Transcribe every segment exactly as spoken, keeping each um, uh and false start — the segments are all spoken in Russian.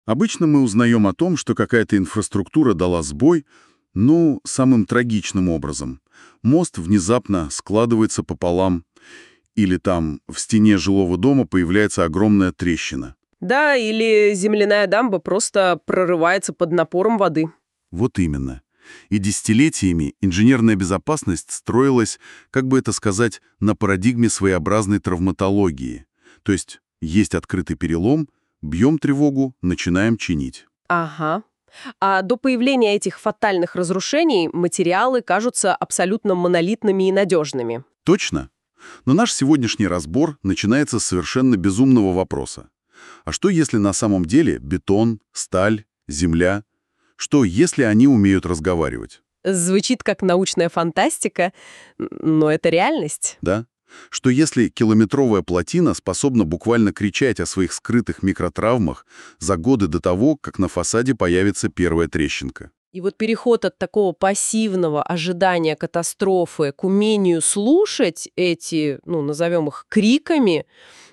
Обычно мы узнаем о том, что какая-то инфраструктура дала сбой, ну, самым трагичным образом. Мост внезапно складывается пополам, или там в стене жилого дома появляется огромная трещина. Да, или земляная дамба просто прорывается под напором воды. Вот именно. И десятилетиями инженерная безопасность строилась, как бы это сказать, на парадигме своеобразной травматологии. То есть есть открытый перелом, бьем тревогу, начинаем чинить. Ага. А до появления этих фатальных разрушений материалы кажутся абсолютно монолитными и надежными. Точно. Но наш сегодняшний разбор начинается с совершенно безумного вопроса. А что если на самом деле бетон, сталь, земля? Что если они умеют разговаривать? Звучит как научная фантастика, но это реальность. Да? Что если километровая плотина способна буквально кричать о своих скрытых микротравмах за годы до того, как на фасаде появится первая трещинка? И вот переход от такого пассивного ожидания катастрофы к умению слушать эти, ну, назовем их криками,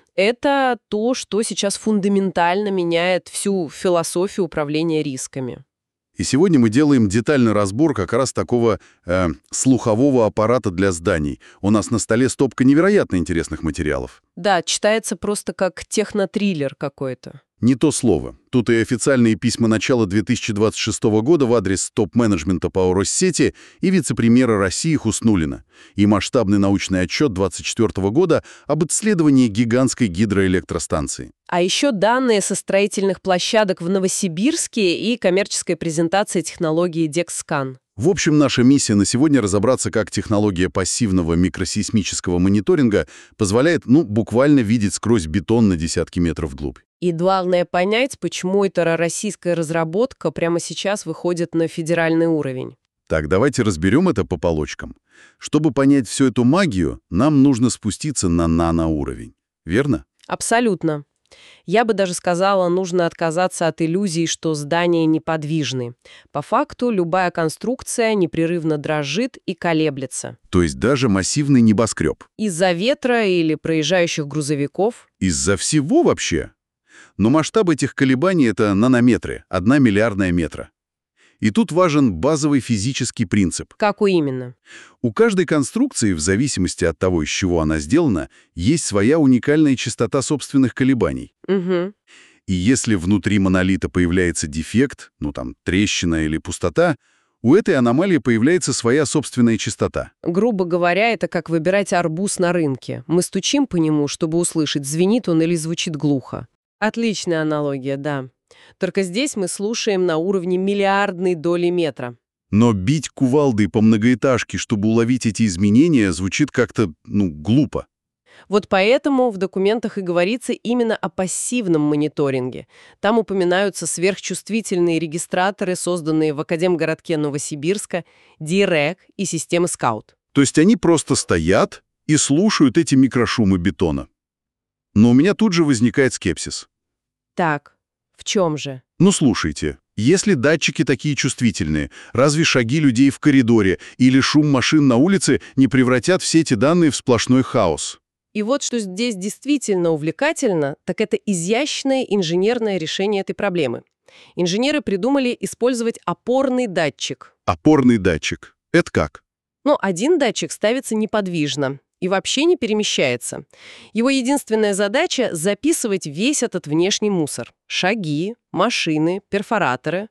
это то, что сейчас фундаментально меняет всю философию управления рисками. И сегодня мы делаем детальный разбор как раз такого э, слухового аппарата для зданий. У нас на столе стопка невероятно интересных материалов. Да, читается просто как технотриллер какой-то. Не то слово. Тут и официальные письма начала две тысячи двадцать шестого года в адрес топ-менеджмента по Россети и вице-премьера России Хуснуллина, и масштабный научный отчет двадцать четвёртого года об исследовании гигантской гидроэлектростанции. А еще данные со строительных площадок в Новосибирске и коммерческая презентация технологии декскан. В общем, наша миссия на сегодня разобраться, как технология пассивного микросейсмического мониторинга позволяет, ну, буквально видеть сквозь бетон на десятки метров вглубь. И главное понять, почему эта российская разработка прямо сейчас выходит на федеральный уровень. Так, давайте разберем это по полочкам. Чтобы понять всю эту магию, нам нужно спуститься на наноуровень. Верно? Абсолютно. Я бы даже сказала, нужно отказаться от иллюзии, что здания неподвижны. По факту, любая конструкция непрерывно дрожит и колеблется. То есть даже массивный небоскреб. Из-за ветра или проезжающих грузовиков. Из-за всего вообще? Но масштаб этих колебаний — это нанометры, одна миллиардная метра. И тут важен базовый физический принцип. Какой именно? У каждой конструкции, в зависимости от того, из чего она сделана, есть своя уникальная частота собственных колебаний. Угу. И если внутри монолита появляется дефект, ну там трещина или пустота, у этой аномалии появляется своя собственная частота. Грубо говоря, это как выбирать арбуз на рынке. Мы стучим по нему, чтобы услышать, звенит он или звучит глухо. Отличная аналогия, да. Только здесь мы слушаем на уровне миллиардной доли метра. Но бить кувалдой по многоэтажке, чтобы уловить эти изменения, звучит как-то, ну, глупо. Вот поэтому в документах и говорится именно о пассивном мониторинге. Там упоминаются сверхчувствительные регистраторы, созданные в Академгородке Новосибирска, ди рэк и системы скаут. То есть они просто стоят и слушают эти микрошумы бетона. Но у меня тут же возникает скепсис. Так, в чем же? Ну, слушайте, если датчики такие чувствительные, разве шаги людей в коридоре или шум машин на улице не превратят все эти данные в сплошной хаос? И вот что здесь действительно увлекательно, так это изящное инженерное решение этой проблемы. Инженеры придумали использовать опорный датчик. Опорный датчик. Это как? Но один датчик ставится неподвижно и вообще не перемещается. Его единственная задача — записывать весь этот внешний мусор. Шаги, машины, перфораторы.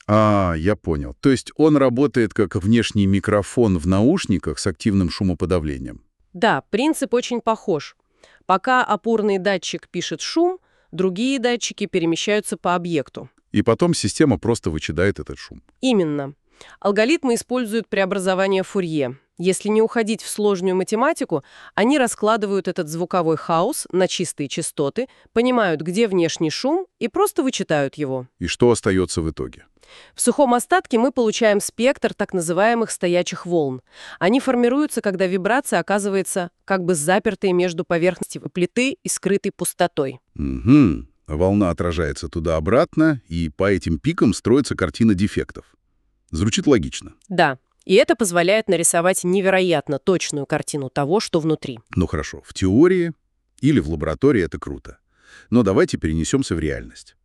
А, я понял. То есть он работает как внешний микрофон в наушниках с активным шумоподавлением. Да, принцип очень похож. Пока опорный датчик пишет шум, другие датчики перемещаются по объекту. И потом система просто вычитает этот шум. Именно. Алгоритмы используют преобразование Фурье. Если не уходить в сложную математику, они раскладывают этот звуковой хаос на чистые частоты, понимают, где внешний шум, и просто вычитают его. И что остается в итоге? В сухом остатке мы получаем спектр так называемых стоячих волн. Они формируются, когда вибрация оказывается как бы запертой между поверхностью плиты и скрытой пустотой. Угу. Волна отражается туда-обратно, и по этим пикам строится картина дефектов. Звучит логично. Да. И это позволяет нарисовать невероятно точную картину того, что внутри. Ну хорошо, в теории или в лаборатории это круто. Но давайте перенесемся в реальность.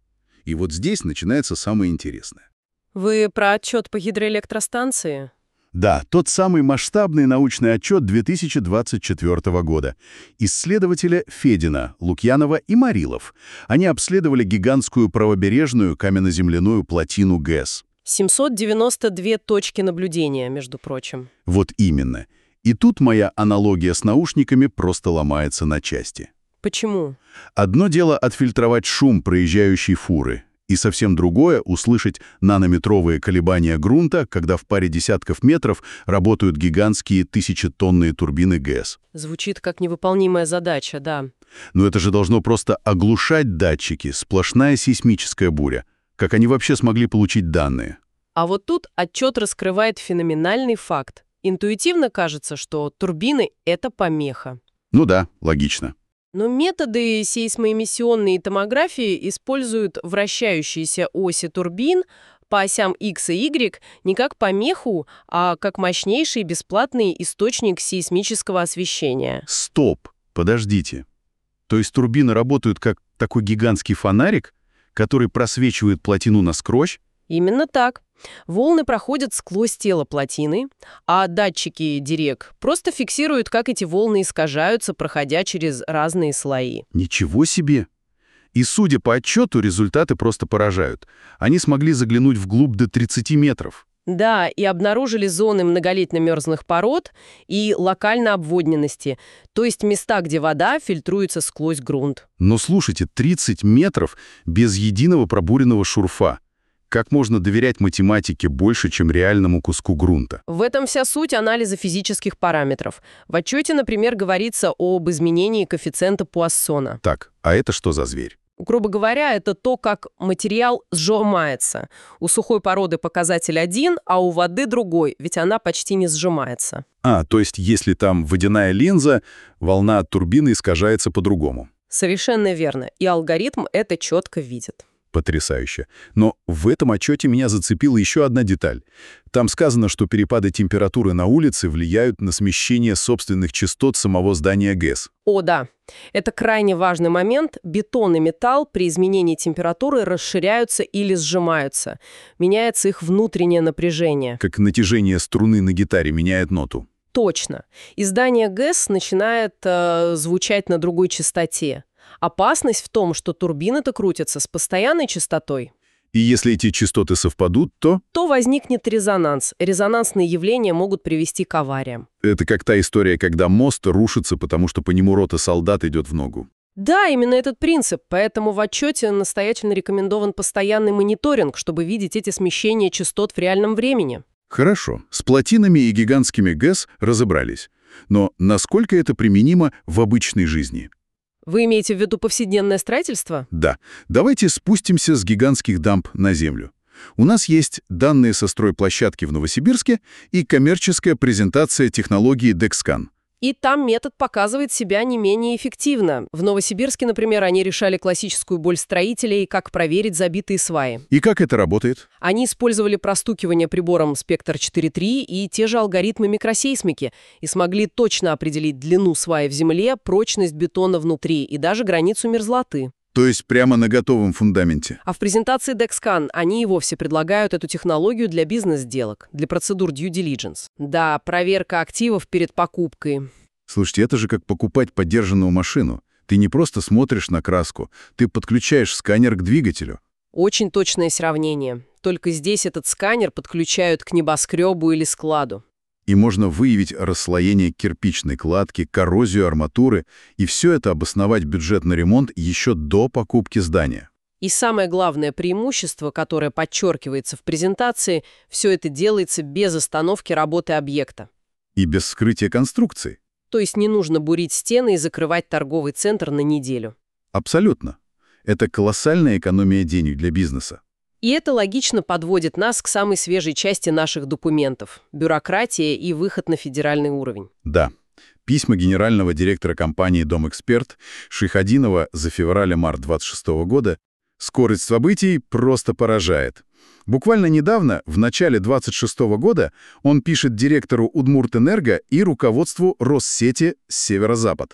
И вот здесь начинается самое интересное. Вы про отчет по гидроэлектростанции? Да, тот самый масштабный научный отчет две тысячи двадцать четвёртого года. Исследователи Федина, Лукьянова и Марилов. Они обследовали гигантскую правобережную каменно-земляную плотину ГЭС. семьсот девяносто две точки наблюдения, между прочим. Вот именно. И тут моя аналогия с наушниками просто ломается на части. Почему? Одно дело отфильтровать шум проезжающей фуры, и совсем другое — услышать нанометровые колебания грунта, когда в паре десятков метров работают гигантские тысячетонные турбины ГЭС. Звучит как невыполнимая задача, да. Но это же должно просто оглушать датчики, сплошная сейсмическая буря. Как они вообще смогли получить данные? А вот тут отчет раскрывает феноменальный факт. Интуитивно кажется, что турбины — это помеха. Ну да, логично. Но методы сейсмоэмиссионной томографии используют вращающиеся оси турбин по осям X и Y не как помеху, а как мощнейший бесплатный источник сейсмического освещения. Стоп, подождите. То есть турбины работают как такой гигантский фонарик, который просвечивает плотину насквозь? Именно так. Волны проходят сквозь тело плотины, а датчики Дирек просто фиксируют, как эти волны искажаются, проходя через разные слои. Ничего себе! И, судя по отчету, результаты просто поражают. Они смогли заглянуть вглубь до тридцати метров. Да, и обнаружили зоны многолетне мерзлых пород и локально обводненности, то есть места, где вода фильтруется сквозь грунт. Но слушайте, тридцать метров без единого пробуренного шурфа. Как можно доверять математике больше, чем реальному куску грунта? В этом вся суть анализа физических параметров. В отчете, например, говорится об изменении коэффициента Пуассона. Так, а это что за зверь? Грубо говоря, это то, как материал сжимается. У сухой породы показатель один, а у воды другой, ведь она почти не сжимается. А, то есть если там водяная линза, волна от турбины искажается по-другому. Совершенно верно. И алгоритм это четко видит. Потрясающе. Но в этом отчете меня зацепила еще одна деталь. Там сказано, что перепады температуры на улице влияют на смещение собственных частот самого здания ГЭС. О, да. Это крайне важный момент. Бетон и металл при изменении температуры расширяются или сжимаются. Меняется их внутреннее напряжение. Как натяжение струны на гитаре меняет ноту. Точно. И здание ГЭС начинает э, звучать на другой частоте. Опасность в том, что турбины-то крутятся с постоянной частотой. И если эти частоты совпадут, то... То возникнет резонанс. Резонансные явления могут привести к авариям. Это как та история, когда мост рушится, потому что по нему рота солдат идет в ногу. Да, именно этот принцип. Поэтому в отчете настоятельно рекомендован постоянный мониторинг, чтобы видеть эти смещения частот в реальном времени. Хорошо. С плотинами и гигантскими ГЭС разобрались. Но насколько это применимо в обычной жизни? Вы имеете в виду повседневное строительство? Да. Давайте спустимся с гигантских дамб на землю. У нас есть данные со стройплощадки в Новосибирске и коммерческая презентация технологии Декскан. И там метод показывает себя не менее эффективно. В Новосибирске, например, они решали классическую боль строителей, как проверить забитые сваи. И как это работает? Они использовали простукивание прибором «Спектр четыре три» и те же алгоритмы микросейсмики и смогли точно определить длину сваи в земле, прочность бетона внутри и даже границу мерзлоты. То есть прямо на готовом фундаменте. А в презентации Dexcan они и вовсе предлагают эту технологию для бизнес-сделок, для процедур due diligence. Да, проверка активов перед покупкой. Слушайте, это же как покупать подержанную машину. Ты не просто смотришь на краску, ты подключаешь сканер к двигателю. Очень точное сравнение. Только здесь этот сканер подключают к небоскребу или складу. И можно выявить расслоение кирпичной кладки, коррозию арматуры, и все это обосновать бюджет на ремонт еще до покупки здания. И самое главное преимущество, которое подчеркивается в презентации, все это делается без остановки работы объекта. И без вскрытия конструкции. То есть не нужно бурить стены и закрывать торговый центр на неделю. Абсолютно. Это колоссальная экономия денег для бизнеса. И это логично подводит нас к самой свежей части наших документов – бюрократия и выход на федеральный уровень. Да. Письма генерального директора компании «Домэксперт» Шейхадинова за февраль-март двадцать шестого года. Скорость событий просто поражает. Буквально недавно, в начале двадцать шестого года, он пишет директору Удмуртэнерго и руководству Россети «Северо-Запад».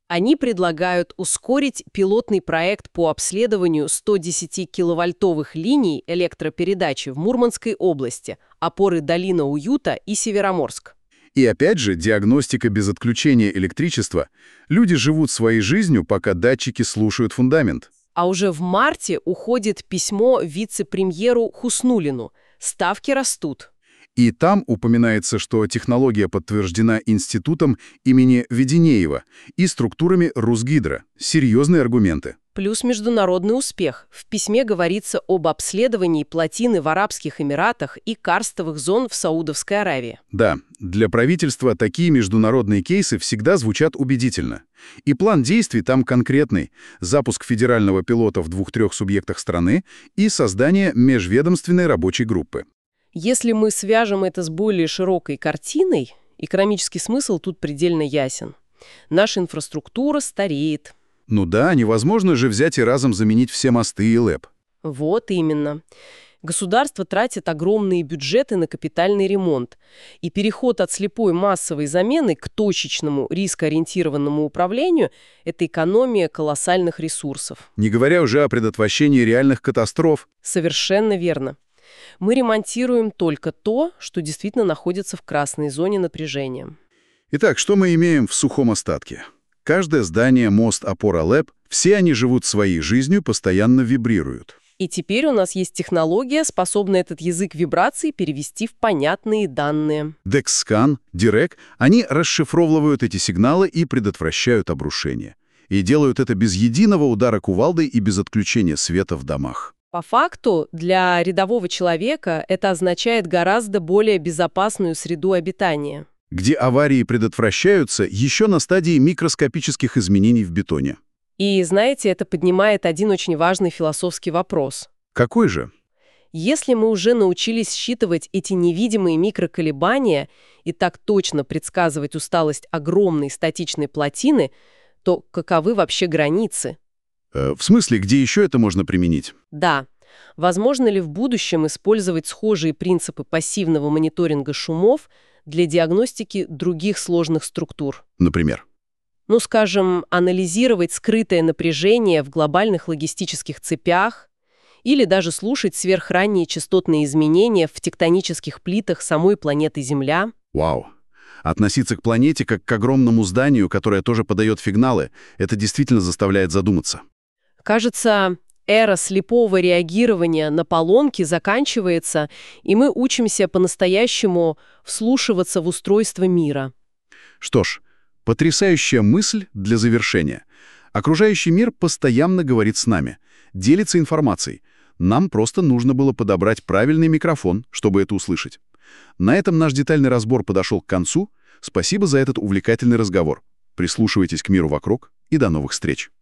Они предлагают ускорить пилотный проект по обследованию ста десяти киловольтовых линий электропередачи в Мурманской области, опоры Долина Уюта и Североморск. И опять же, диагностика без отключения электричества. Люди живут своей жизнью, пока датчики слушают фундамент. А уже в марте уходит письмо вице-премьеру Хуснуллину. Ставки растут. И там упоминается, что технология подтверждена институтом имени Веденеева и структурами Русгидро. Серьезные аргументы. Плюс международный успех. В письме говорится об обследовании плотины в Арабских Эмиратах и карстовых зон в Саудовской Аравии. Да, для правительства такие международные кейсы всегда звучат убедительно. И план действий там конкретный. Запуск федерального пилота в двух-трех субъектах страны и создание межведомственной рабочей группы. Если мы свяжем это с более широкой картиной, экономический смысл тут предельно ясен. Наша инфраструктура стареет. Ну да, невозможно же взять и разом заменить все мосты и ЛЭП. Вот именно. Государство тратит огромные бюджеты на капитальный ремонт, и переход от слепой массовой замены к точечному рискоориентированному управлению – это экономия колоссальных ресурсов. Не говоря уже о предотвращении реальных катастроф. Совершенно верно. Мы ремонтируем только то, что действительно находится в красной зоне напряжения. Итак, что мы имеем в сухом остатке? Каждое здание, мост, опора, ЛЭП – все они живут своей жизнью, постоянно вибрируют. И теперь у нас есть технология, способная этот язык вибраций перевести в понятные данные. Декскан, Дирек – они расшифровывают эти сигналы и предотвращают обрушение. И делают это без единого удара кувалдой и без отключения света в домах. По факту, для рядового человека это означает гораздо более безопасную среду обитания. Где аварии предотвращаются еще на стадии микроскопических изменений в бетоне. И, знаете, это поднимает один очень важный философский вопрос. Какой же? Если мы уже научились считывать эти невидимые микроколебания и так точно предсказывать усталость огромной статичной плотины, то каковы вообще границы? Э, в смысле, где еще это можно применить? Да. Возможно ли в будущем использовать схожие принципы пассивного мониторинга шумов для диагностики других сложных структур? Например? Ну, скажем, анализировать скрытое напряжение в глобальных логистических цепях или даже слушать сверхранние частотные изменения в тектонических плитах самой планеты Земля. Вау! Относиться к планете как к огромному зданию, которое тоже подает сигналы, это действительно заставляет задуматься. Кажется, эра слепого реагирования на поломки заканчивается, и мы учимся по-настоящему вслушиваться в устройство мира. Что ж, потрясающая мысль для завершения. Окружающий мир постоянно говорит с нами, делится информацией. Нам просто нужно было подобрать правильный микрофон, чтобы это услышать. На этом наш детальный разбор подошел к концу. Спасибо за этот увлекательный разговор. Прислушивайтесь к миру вокруг и до новых встреч.